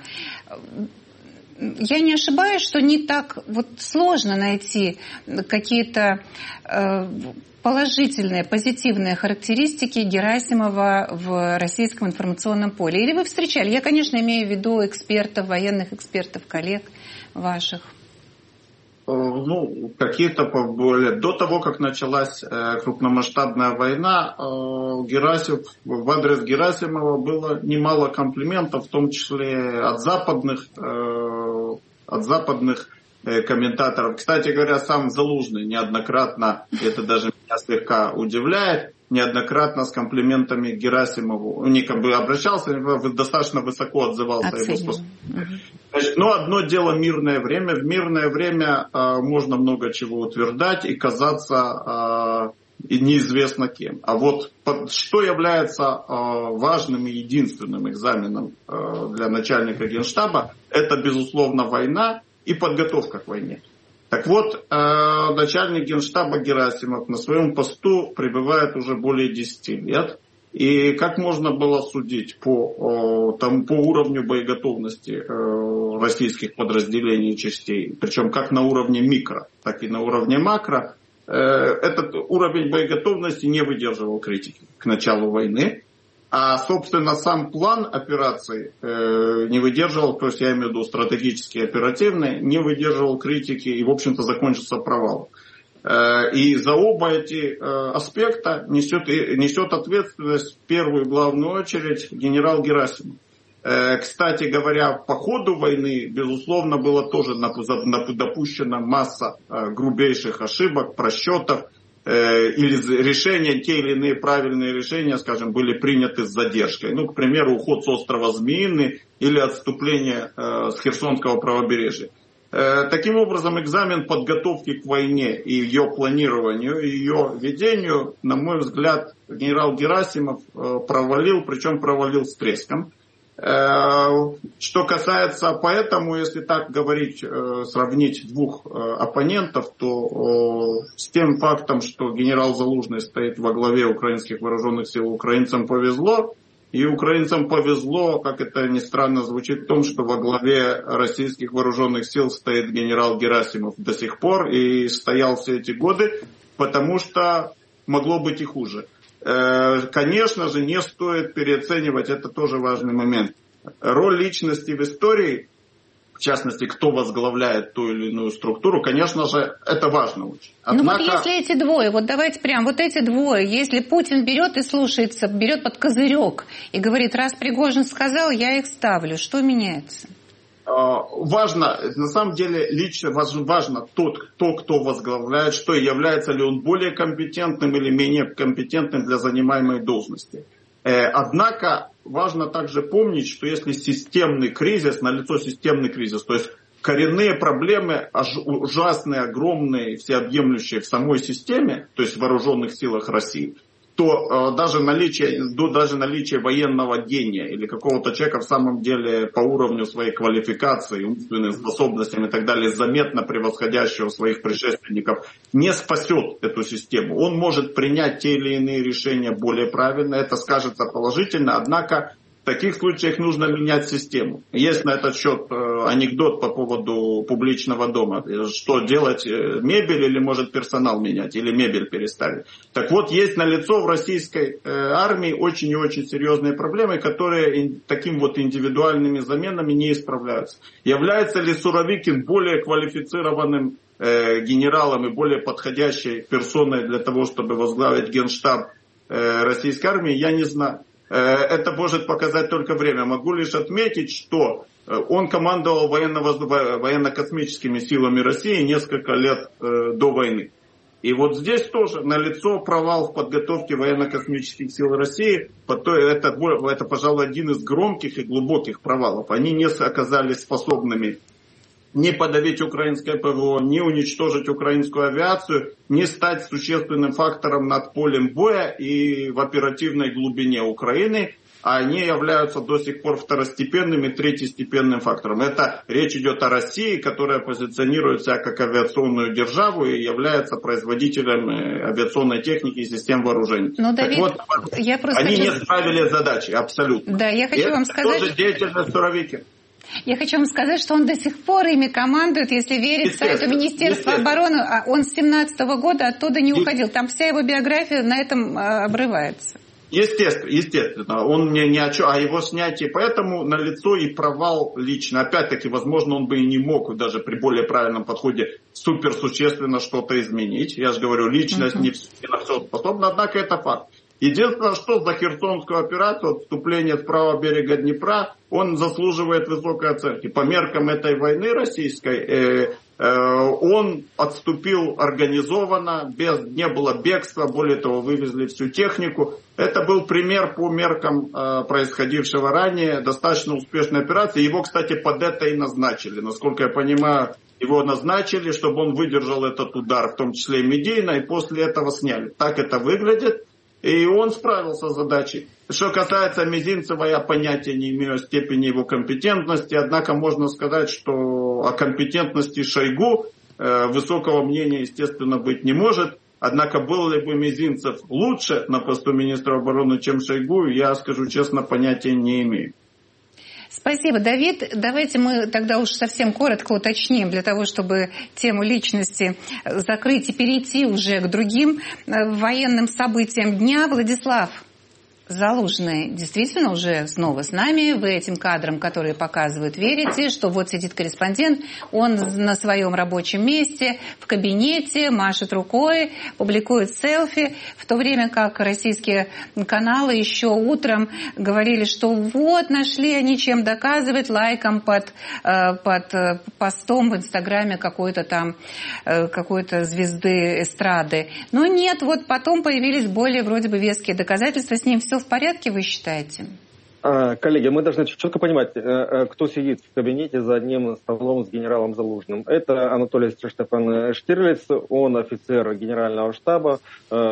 Я не ошибаюсь, что не так вот сложно найти какие-то э, положительные, позитивные характеристики Герасимова в российском информационном поле? Или вы встречали? Я, конечно, имею в виду экспертов, военных экспертов, коллег ваших. Ну, какие-то более... До того, как началась э, крупномасштабная война, э, Герасимов, в адрес Герасимова было немало комплиментов, в том числе от западных, э, от западных э, комментаторов. Кстати говоря, сам Залужный неоднократно, это даже меня слегка удивляет, неоднократно с комплиментами Герасимову, не как бы обращался, достаточно высоко отзывался о его способностях. Значит, но одно дело мирное время. В мирное время э, можно много чего утверждать и казаться э, неизвестно кем. А вот под, что является э, важным и единственным экзаменом э, для начальника Генштаба, это, безусловно, война и подготовка к войне. Так вот, э, начальник Генштаба Герасимов на своем посту пребывает уже более десяти лет. И как можно было судить по, там, по уровню боеготовности э, российских подразделений и частей, причем как на уровне микро, так и на уровне макро, э, этот уровень боеготовности не выдерживал критики к началу войны, а, собственно, сам план операций э, не выдерживал, то есть я имею в виду стратегически оперативный, не выдерживал критики и, в общем-то, закончился провалом. И за оба эти аспекта несет, несет ответственность в первую главную очередь генерал Герасимов. Кстати говоря, по ходу войны, безусловно, было тоже допущена масса грубейших ошибок, просчетов, или решения, те или иные правильные решения, скажем, были приняты с задержкой. Ну, к примеру, уход с острова Змеиный или отступление с Херсонского правобережья. Таким образом, экзамен подготовки к войне и ее планированию, и ее ведению, на мой взгляд, генерал Герасимов провалил, причем провалил с треском. Что касается, поэтому, если так говорить, сравнить двух оппонентов, то с тем фактом, что генерал Залужный стоит во главе украинских вооруженных сил, украинцам повезло. И украинцам повезло, как это ни странно звучит, в том, что во главе российских вооруженных сил стоит генерал Герасимов до сих пор и стоял все эти годы, потому что могло быть и хуже. Конечно же, не стоит переоценивать, это тоже важный момент, роль личности в истории, в частности, кто возглавляет ту или иную структуру, конечно же, это важно очень. Однако... Ну вот если эти двое, вот давайте прям, вот эти двое, если Путин берет и слушается, берет под козырек и говорит, раз Пригожин сказал, я их ставлю, что меняется? Важно, на самом деле, лично важно тот, кто, кто возглавляет, что является ли он более компетентным или менее компетентным для занимаемой должности. Однако важно также помнить, что если системный кризис, налицо системный кризис, то есть коренные проблемы ужасные, огромные, всеобъемлющие в самой системе, то есть в вооруженных силах России, то даже наличие, даже наличие военного гения или какого-то человека в самом деле по уровню своей квалификации, умственным способностям и так далее, заметно превосходящего своих предшественников, не спасет эту систему. Он может принять те или иные решения более правильно, это скажется положительно, однако в таких случаях нужно менять систему. Есть на этот счет э, анекдот по поводу публичного дома. Что делать, мебель или может персонал менять, или мебель переставить. Так вот, есть налицо в российской э, армии очень и очень серьезные проблемы, которые ин, таким вот индивидуальными заменами не исправляются. Является ли Суровикин более квалифицированным э, генералом и более подходящей персоной для того, чтобы возглавить генштаб э, российской армии, я не знаю. Это может показать только время. Могу лишь отметить, что он командовал военно-космическими силами России несколько лет до войны. И вот здесь тоже налицо провал в подготовке военно-космических сил России. Это, это, пожалуй, один из громких и глубоких провалов. Они не оказались способными не подавить украинское ПВО, не уничтожить украинскую авиацию, не стать существенным фактором над полем боя и в оперативной глубине Украины, а они являются до сих пор второстепенным и третьестепенным фактором. Это речь идет о России, которая позиционирует себя как авиационную державу и является производителем авиационной техники и систем вооружений. Но, Давид, вот, я просто они хочу... не справили задачи, абсолютно. Да, я хочу и вам это сказать... тоже деятельность Суровикина. Я хочу вам сказать, что он до сих пор ими командует, если верить сайту Министерства обороны. А он с семнадцатого года оттуда не уходил. Там вся его биография на этом обрывается. Естественно, естественно. Он не, ни о чем, а его снятие, поэтому налицо и провал лично. Опять-таки, возможно, он бы и не мог даже при более правильном подходе суперсущественно что-то изменить. Я же говорю, личность uh-huh. не на все способна, однако это факт. Единственное, что за Херсонскую операцию, отступление с правого берега Днепра, он заслуживает высокой оценки. По меркам этой войны российской, э, э, он отступил организованно, без, не было бегства, более того, вывезли всю технику. Это был пример по меркам э, происходившего ранее, достаточно успешной операции. Его, кстати, под это и назначили. Насколько я понимаю, его назначили, чтобы он выдержал этот удар, в том числе и медийно, и после этого сняли. Так это выглядит. И он справился с задачей. Что касается Мизинцева, я понятия не имею о степени его компетентности. Однако можно сказать, что о компетентности Шойгу э, высокого мнения, естественно, быть не может. Однако был ли бы Мизинцев лучше на посту министра обороны, чем Шойгу, я, скажу честно, понятия не имею. Спасибо, Давид. Давайте мы тогда уж совсем коротко уточним, для того, чтобы тему личности закрыть и перейти уже к другим военным событиям дня. Владислав Залужный действительно уже снова с нами. Вы этим кадрам, которые показывают, верите, что вот сидит корреспондент, он на своем рабочем месте, в кабинете, машет рукой, публикует селфи, в то время как российские каналы еще утром говорили, что вот нашли они чем доказывать лайком под, под постом в Инстаграме какой-то там, какой-то звезды эстрады. Но нет, вот потом появились более вроде бы веские доказательства, с ним все в порядке, вы считаете? Коллеги, мы должны четко понимать, кто сидит в кабинете за одним столом с генералом Залужным. Это Анатолий Штефан Штирлиц, он офицер генерального штаба,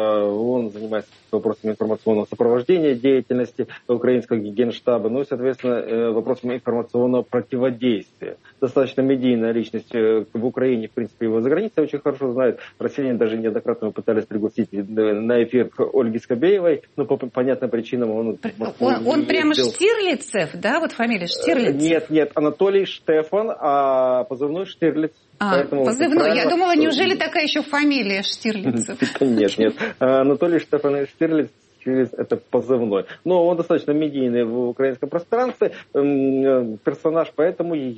он занимается вопросами информационного сопровождения деятельности украинского генштаба, ну и, соответственно, вопросами информационного противодействия. Достаточно медийная личность в Украине, в принципе, его за границей очень хорошо знают. Россияне даже неоднократно пытались пригласить на эфир к Ольге Скобеевой, но по понятным причинам он... Он, он прямо Штирлицев, да, вот фамилия Штирлиц? Нет, нет, Анатолий Штефан, а позывной Штирлиц. А, позывной. Я думала, неужели такая еще фамилия Штирлицев? Нет, нет. Анатолий Штефан Штирлиц, это позывной. Но он достаточно медийный в украинском пространстве персонаж, поэтому и,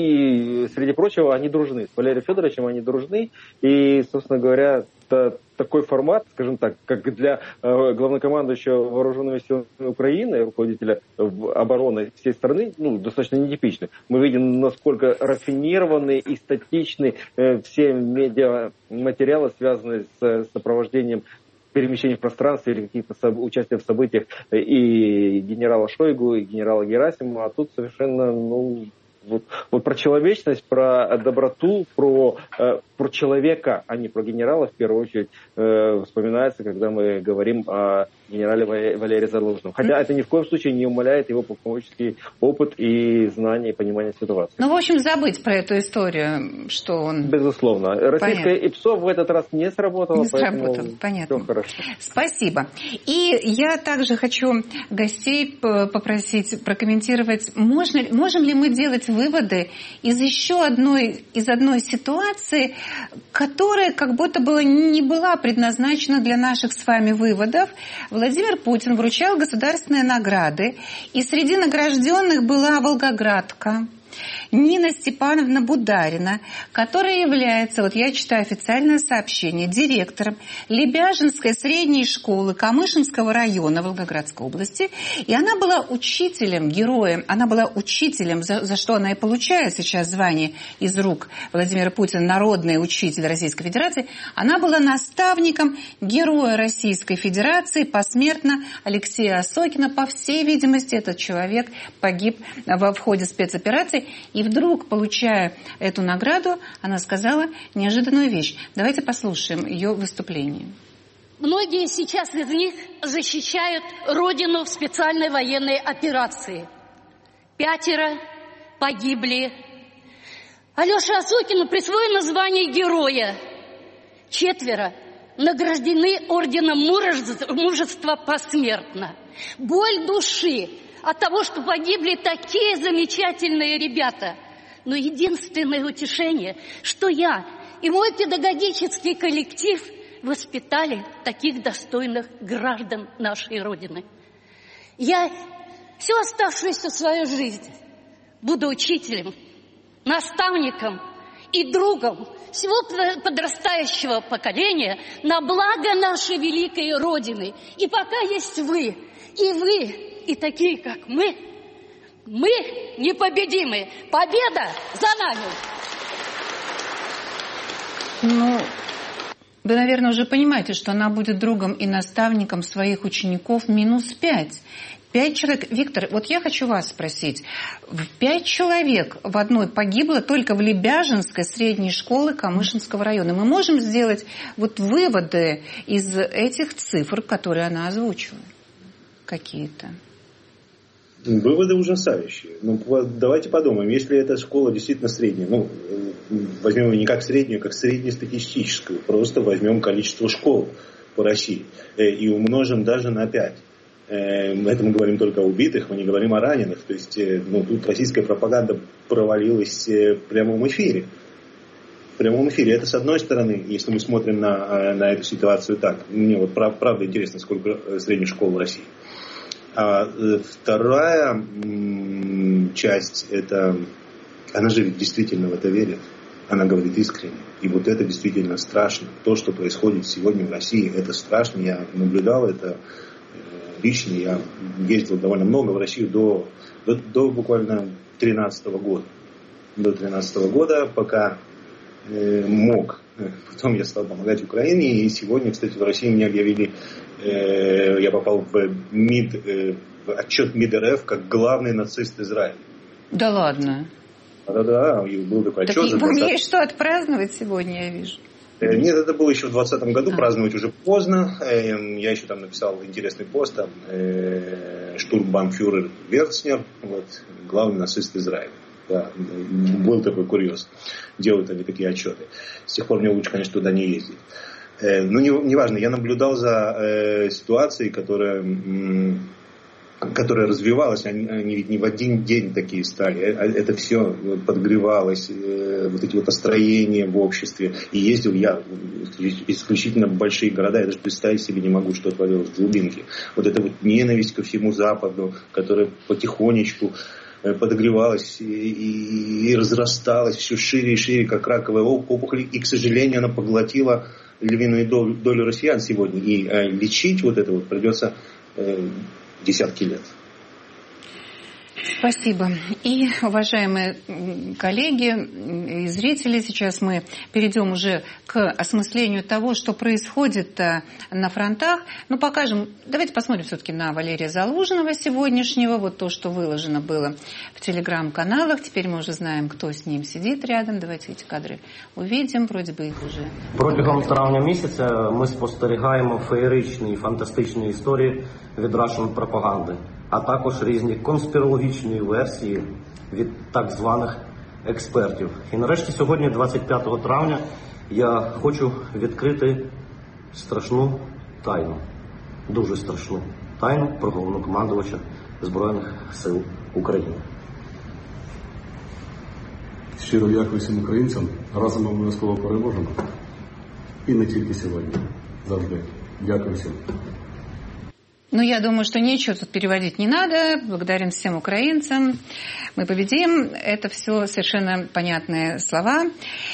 и среди прочего они дружны. С Валерием Федоровичем они дружны. И, собственно говоря, такой формат, скажем так, как для главнокомандующего вооруженными силами Украины, руководителя обороны всей страны, ну, достаточно нетипичный. Мы видим, насколько рафинированы и статичны все медиаматериалы, связанные с сопровождением перемещений в пространстве или каких-то соб... участия в событиях и генерала Шойгу, и генерала Герасимова, а тут совершенно, ну, вот, вот про человечность, про доброту, про, э, про человека, а не про генерала, в первую очередь, э, вспоминается, когда мы говорим о генерале Валерии Залужном. Хотя это ни в коем случае не умаляет его полководческий опыт и знание, и понимание ситуации. Ну, в общем, забыть про эту историю, что он... Безусловно. Российское ИПСО в этот раз не сработало, не поэтому сработало, понятно. Все хорошо. Спасибо. И я также хочу гостей попросить прокомментировать, можно, можем ли мы делать выводы из еще одной, из одной ситуации, которая как будто бы не была предназначена для наших с вами выводов. Владимир Путин вручал государственные награды, и среди награжденных была волгоградка Нина Степановна Бударина, которая является, вот я читаю официальное сообщение, директором Лебяжинской средней школы Камышинского района Волгоградской области. И она была учителем, героем, она была учителем, за, за что она и получает сейчас звание из рук Владимира Путина, народный учитель Российской Федерации. Она была наставником героя Российской Федерации посмертно Алексея Осокина. По всей видимости, этот человек погиб в ходе спецоперации. И вдруг, получая эту награду, она сказала неожиданную вещь. Давайте послушаем ее выступление. Многие сейчас из них защищают Родину в специальной военной операции. Пятеро погибли. Алёше Осокину присвоено звание героя. Четверо награждены орденом мужества посмертно. Боль души от того, что погибли такие замечательные ребята. Но единственное утешение, что я и мой педагогический коллектив воспитали таких достойных граждан нашей Родины. Я всю оставшуюся свою жизнь буду учителем, наставником и другом всего подрастающего поколения на благо нашей великой Родины. И пока есть вы, и вы, и такие, как мы, мы непобедимы. Победа за нами! Ну, вы, наверное, уже понимаете, что она будет другом и наставником своих учеников минус пять. Пять человек. Виктор, вот я хочу вас спросить. Пять человек в одной погибло только в Лебяжинской средней школы Камышинского района. Мы можем сделать вот выводы из этих цифр, которые она озвучила? Какие-то? Выводы ужасающие. Ну, давайте подумаем, если эта школа действительно средняя, ну, возьмем ее не как среднюю, а как среднестатистическую, просто возьмем количество школ по России и умножим даже на пять. Это мы говорим только о убитых, мы не говорим о раненых. То есть, ну, тут российская пропаганда провалилась в прямом эфире. В прямом эфире. Это с одной стороны, если мы смотрим на, на эту ситуацию так. Мне вот правда интересно, сколько средних школ в России. А вторая м, часть, это она же действительно в это верит, она говорит искренне. И вот это действительно страшно. То, что происходит сегодня в России, это страшно. Я наблюдал это лично. Я ездил довольно много в Россию до, до, до буквально тринадцатого года. До тринадцатого года, пока э, мог. Потом я стал помогать Украине. И сегодня, кстати, в России меня объявили, я попал в, МИД, в отчет МИД РФ как главный нацист Израиля. Да ладно? Да-да, и был такой отчет. Так вам есть что отпраздновать сегодня, я вижу. Нет, это было еще в двадцатом году, а. праздновать уже поздно. Я еще там написал интересный пост, там, штурмбанфюрер Верцнер, вот, главный нацист Израиля. Да, был такой курьез. Делают они такие отчеты. С тех пор мне лучше, конечно, туда не ездить. Ну, неважно, не я наблюдал за э, ситуацией, которая, м, которая развивалась. Они, они ведь не в один день такие стали. Это все подогревалось, э, вот эти вот настроения в обществе. И ездил я исключительно в большие города. Я даже представить себе не могу, что творилось в глубинке. Вот эта вот ненависть ко всему Западу, которая потихонечку подогревалась и, и, и разрасталась все шире и шире, как раковая опухоль. И, к сожалению, она поглотила львиную долю, долю россиян сегодня. И э, лечить вот это вот придется э, десятки лет. Спасибо. И, уважаемые коллеги и зрители, сейчас мы перейдем уже к осмыслению того, что происходит на фронтах. Ну, покажем, давайте посмотрим все-таки на Валерия Залужного сегодняшнего, вот то, что выложено было в телеграм-каналах. Теперь мы уже знаем, кто с ним сидит рядом. Давайте эти кадри увидим, вроде бы их уже. Протягом травня місяця ми спостерігаємо феєричні і фантастичні історії від Russian пропаганди, а також різні конспірологічні версії від так званих експертів. І нарешті сьогодні, двадцять п'ятого травня, я хочу відкрити страшну тайну, дуже страшну тайну про головнокомандувача Збройних сил України. Щиро дякую всім українцям. Разом ми обов'язково переможемо. І не тільки сьогодні. Завжди. Дякую всім. Ну, я думаю, что ничего тут переводить не надо. Благодарим всем украинцам. Мы победим. Это все совершенно понятные слова.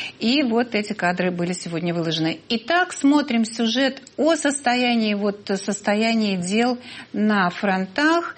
И вот эти кадры были сегодня выложены. Итак, смотрим сюжет о состоянии, вот, состоянии дел на фронтах.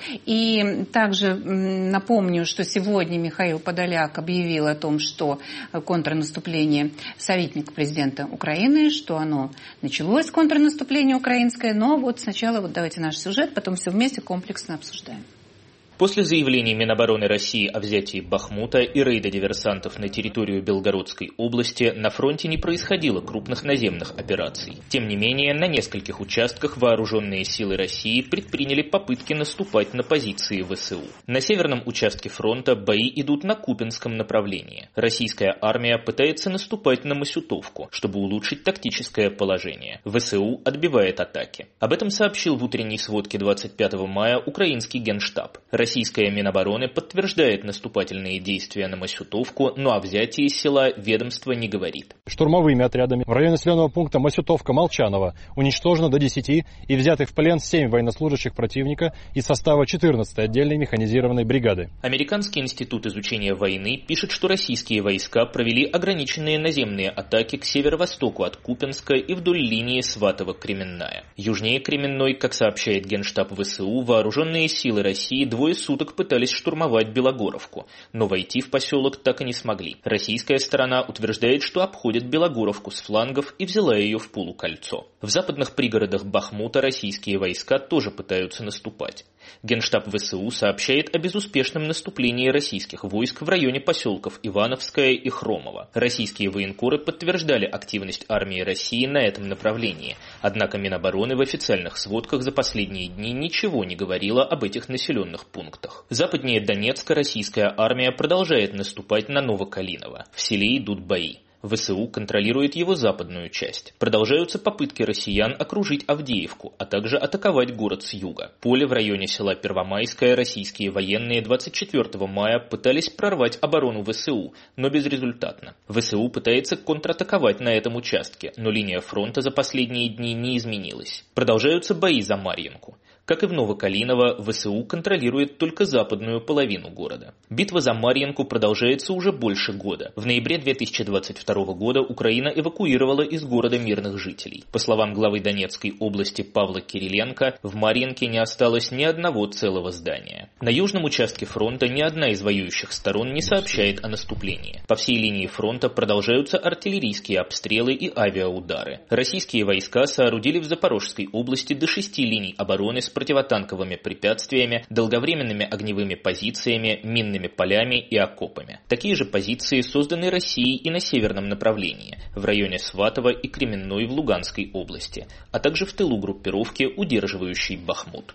И также напомню, что сегодня Михаил Подоляк объявил о том, что контрнаступление, советник президента Украины, что оно началось, контрнаступление украинское. Но вот сначала вот давайте наш сюжет. Сюжет, потом все вместе комплексно обсуждаем. После заявлений Минобороны России о взятии Бахмута и рейда диверсантов на территорию Белгородской области на фронте не происходило крупных наземных операций. Тем не менее, на нескольких участках вооруженные силы России предприняли попытки наступать на позиции ВСУ. На северном участке фронта бои идут на Купянском направлении. Российская армия пытается наступать на Масютовку, чтобы улучшить тактическое положение. ВСУ отбивает атаки. Об этом сообщил в утренней сводке двадцать пятого мая украинский Генштаб. Российская Минобороны подтверждает наступательные действия на Масютовку, но о взятии села ведомство не говорит. Штурмовыми отрядами в районе населенного пункта Масютовка-Молчаново уничтожено до десяти и взяты в плен семь военнослужащих противника из состава четырнадцатой отдельной механизированной бригады. Американский институт изучения войны пишет, что российские войска провели ограниченные наземные атаки к северо-востоку от Купянска и вдоль линии Сватово-Кременная. Южнее Кременной, как сообщает Генштаб ВСУ, вооруженные силы России двое суток пытались штурмовать Белогоровку, но войти в поселок так и не смогли. Российская сторона утверждает, что обходит Белогоровку с флангов и взяла ее в полукольцо. В западных пригородах Бахмута российские войска тоже пытаются наступать. Генштаб ВСУ сообщает о безуспешном наступлении российских войск в районе поселков Ивановское и Хромово. Российские военкоры подтверждали активность армии России на этом направлении, однако Минобороны в официальных сводках за последние дни ничего не говорила об этих населенных пунктах. Западнее Донецка российская армия продолжает наступать на Новокалиново. В селе идут бои. ВСУ контролирует его западную часть. Продолжаются попытки россиян окружить Авдеевку, а также атаковать город с юга. Поле в районе села Первомайское российские военные двадцать четвёртого мая пытались прорвать оборону ВСУ, но безрезультатно. ВСУ пытается контратаковать на этом участке, но линия фронта за последние дни не изменилась. Продолжаются бои за Марьинку. Как и в Новокалиново, ВСУ контролирует только западную половину города. Битва за Марьинку продолжается уже больше года. В ноябре две тысячи двадцать второго года Украина эвакуировала из города мирных жителей. По словам главы Донецкой области Павла Кириленко, в Марьинке не осталось ни одного целого здания. На южном участке фронта ни одна из воюющих сторон не сообщает о наступлении. По всей линии фронта продолжаются артиллерийские обстрелы и авиаудары. Российские войска соорудили в Запорожской области до шести линий обороны с противотанковыми препятствиями, долговременными огневыми позициями, минными полями и окопами. Такие же позиции созданы Россией и на северном направлении, в районе Сватова и Кременной в Луганской области, а также в тылу группировки, удерживающей Бахмут.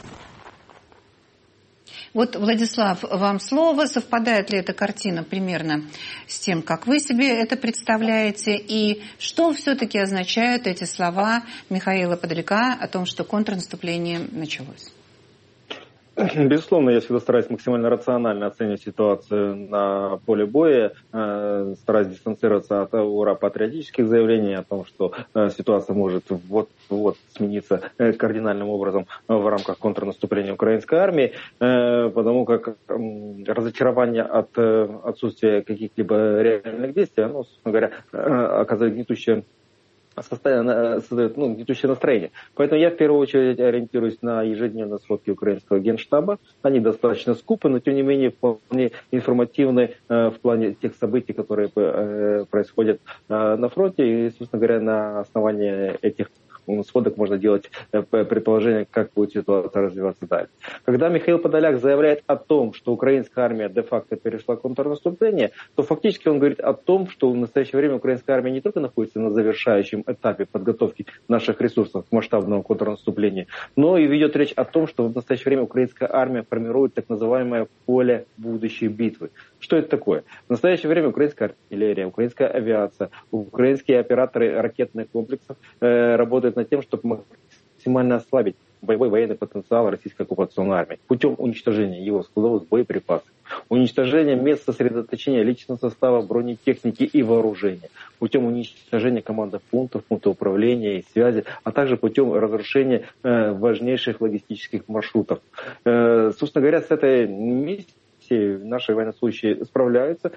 Вот, Владислав, вам слово. Совпадает ли эта картина примерно с тем, как вы себе это представляете? И что все-таки означают эти слова Михаила Подоляка о том, что контрнаступление началось? Безусловно, я всегда стараюсь максимально рационально оценивать ситуацию на поле боя, э, стараюсь дистанцироваться от ура-патриотических заявлений о том, что э, ситуация может вот-вот смениться э, кардинальным образом в рамках контрнаступления украинской армии, э, потому как э, разочарование от э, отсутствия каких-либо реальных действий, оно, собственно говоря, э, оказывает гнетущее создает ну, гнетущее настроение. Поэтому я в первую очередь ориентируюсь на ежедневные сводки украинского генштаба. Они достаточно скупы, но тем не менее вполне информативны э, в плане тех событий, которые э, происходят э, на фронте. И, собственно говоря, на основании этих сводок можно делать предположение, как будет ситуация развиваться дальше. Когда Михаил Подоляк заявляет о том, что украинская армия де-факто перешла контрнаступление, то фактически он говорит о том, что в настоящее время украинская армия не только находится на завершающем этапе подготовки наших ресурсов к масштабному контрнаступлению, но и ведет речь о том, что в настоящее время украинская армия формирует так называемое поле будущей битвы. Что это такое? В настоящее время украинская артиллерия, украинская авиация, украинские операторы ракетных комплексов э, работают над тем, чтобы максимально ослабить боевой военный потенциал российской оккупационной армии путем уничтожения его складов с боеприпасами, уничтожения мест сосредоточения личного состава, бронетехники и вооружения, путем уничтожения командных пунктов, пунктов управления и связи, а также путем разрушения э, важнейших логистических маршрутов. Э, собственно говоря, с этой миссией наши военнослужащие справляются,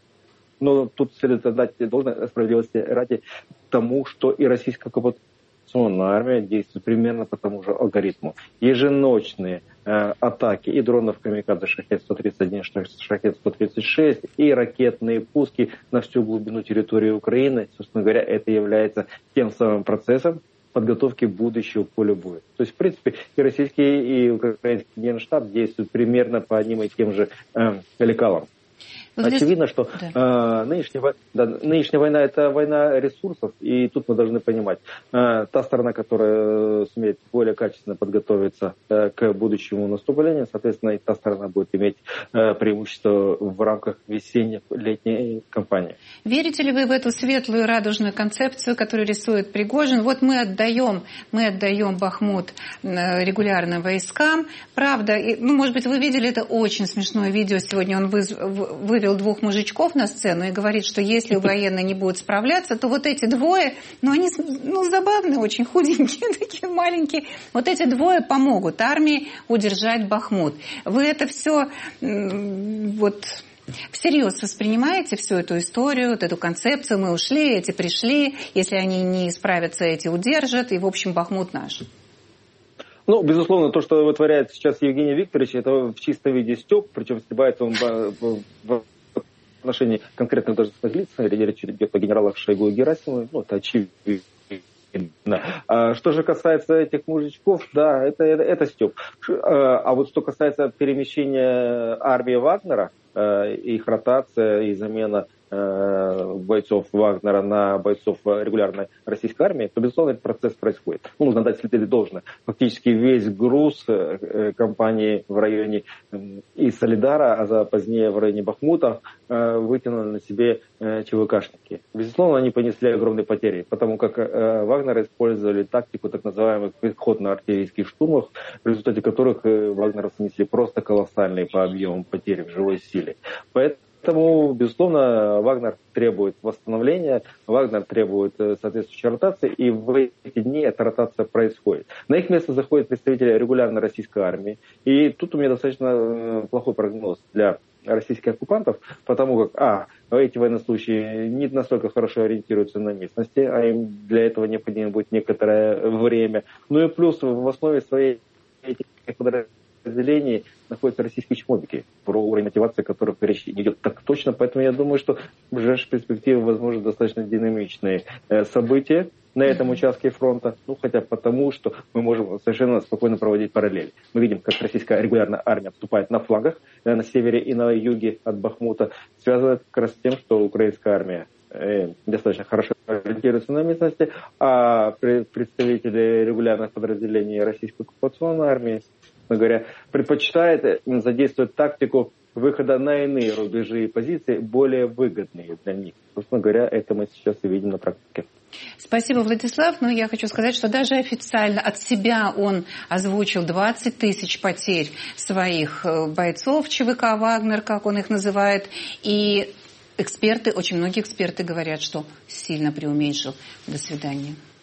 но тут следует отдать должное справедливости ради тому, что и российская оккупационная армия действует примерно по тому же алгоритму. Еженочные э, атаки и дронов камикадзе Шахед сто тридцать один, Шахед сто тридцать шесть и ракетные пуски на всю глубину территории Украины, собственно говоря, это является тем самым процессом подготовки будущего поля боя. То есть, в принципе, и российский, и украинский генштаб действуют примерно по одним и тем же э, лекалам. Очевидно, что да. э, нынешняя, да, нынешняя война – это война ресурсов, и тут мы должны понимать, э, та сторона, которая сумеет более качественно подготовиться э, к будущему наступлению, соответственно, и та сторона будет иметь э, преимущество в рамках весенне-летней кампании. Верите ли вы в эту светлую радужную концепцию, которую рисует Пригожин? Вот мы отдаем, мы отдаем Бахмут регулярным войскам. Правда, и, ну, может быть, вы видели это очень смешное видео. Сегодня он выз, вывел двух мужичков на сцену и говорит, что если военные не будут справляться, то вот эти двое, ну они ну, забавные, очень худенькие, такие маленькие, вот эти двое помогут армии удержать Бахмут. Вы это все вот всерьез воспринимаете всю эту историю, вот эту концепцию, мы ушли, эти пришли, если они не справятся, эти удержат, и в общем Бахмут наш? Ну, безусловно, то, что вытворяет сейчас Евгений Викторович, это в чистом виде стёб, причем стебается он в отношении конкретных должностных лиц, речь идет о генералах Шойгу и Герасимову, ну, это очевидно. А что же касается этих мужичков, да, это, это, это стёб. А вот что касается перемещения армии Вагнера, их ротация и замена бойцов Вагнера на бойцов регулярной российской армии, то, безусловно, этот процесс происходит. Ну, нужно дать следовать должное. Фактически весь груз компании в районе и Солидара, а за позднее в районе Бахмута вытянули на себе ЧВКшники. Безусловно, они понесли огромные потери, потому как Вагнеры использовали тактику так называемых пехотно-артиллерийских штурмов, в результате которых вагнеровцы несли просто колоссальные по объемам потери в живой силе. Поэтому Поэтому, безусловно, Вагнер требует восстановления, Вагнер требует соответствующей ротации, и в эти дни эта ротация происходит. На их место заходят представители регулярной российской армии, и тут у меня достаточно плохой прогноз для российских оккупантов, потому как, а, эти военнослужащие не настолько хорошо ориентируются на местности, а им для этого необходимо будет некоторое время. Ну и плюс в основе своей этих подразделений находятся российские чмобики, про уровень мотивации которых речь не идет так точно. Поэтому я думаю, что в ближайшей перспективе возможны достаточно динамичные события на этом участке фронта. Ну, хотя потому, что мы можем совершенно спокойно проводить параллели. Мы видим, как российская регулярная армия отступает на флангах, на севере и на юге от Бахмута. Связано как раз с тем, что украинская армия достаточно хорошо ориентируется на местности, а представители регулярных подразделений российской оккупационной армии, говоря, предпочитает задействовать тактику выхода на иные рубежи и позиции, более выгодные для них. Собственно говоря, это мы сейчас и видим на практике. Спасибо, Владислав. Но я хочу сказать, что даже официально от себя он озвучил двадцать тысяч потерь своих бойцов ЧВК «Вагнер», как он их называет. И эксперты, очень многие эксперты говорят, что сильно преуменьшил. До свидания.